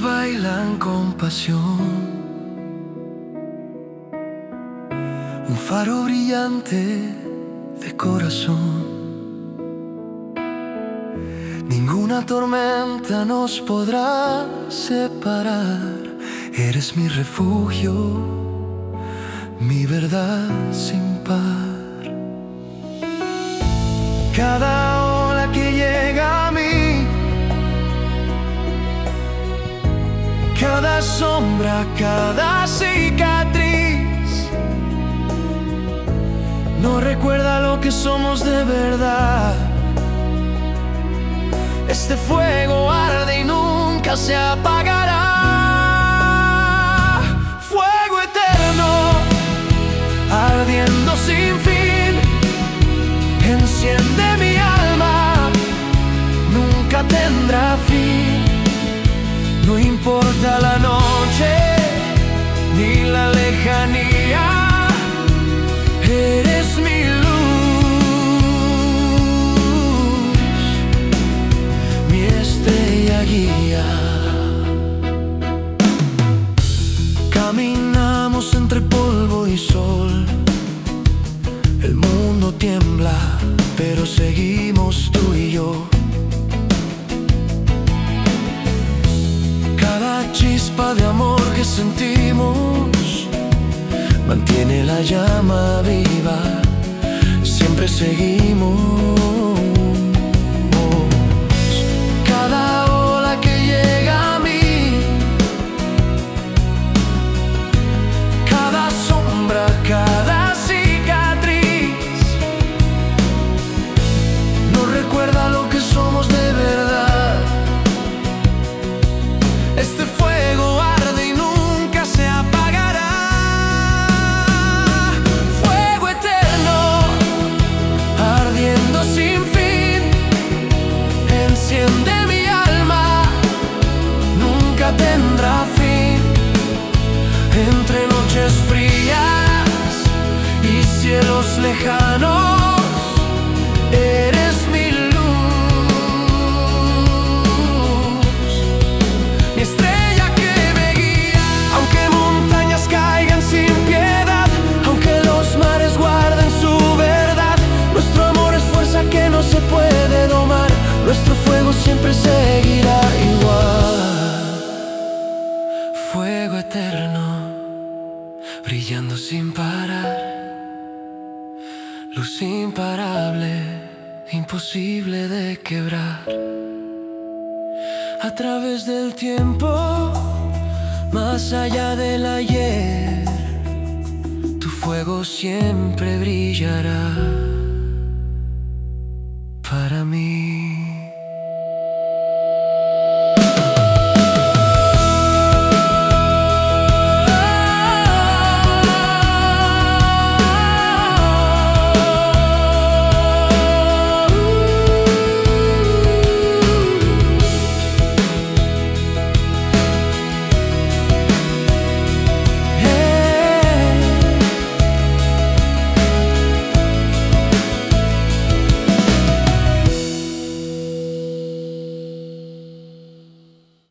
bailan con pasión, un faro brillante de corazón. Ninguna tormenta nos podrá separar. Eres mi refugio, mi verdad sin par. Cada ola que llega a mí, cada sombra, cada cicatriz, no recuerda lo que somos de verdad. Este fuego arde y nunca se apagará. Fuego eterno, ardiendo sin fin, enciende mi alma, nunca tendrá fin. No importa la noche ni la lejanía, eres mi luz, mi estrella guía. Caminamos entre polvo y sol, el mundo tiembla, pero seguimos tú y yo. Cada chispa de amor que sentimos mantiene la llama viva, siempre seguimos. Cada ola que llega a mí, cada sombra, cada cicatriz, no recuerda lo que somos de verdad. Este fuego arde y nunca se apagará. Fuego eterno, ardiendo sin fin, enciende mi alma, nunca tendrá fin. Entre noches frías y cielos lejanos, eres mi luz, mi estrella que me guía. Aunque montañas caigan sin piedad, aunque los mares guarden su verdad, nuestro amor es fuerza que no se puede domar. Nuestro fuego siempre seguirá igual. Fuego eterno, brillando sin parar, luz imparable, imposible de quebrar. A través del tiempo, más allá del ayer, tu fuego siempre brillará para mí.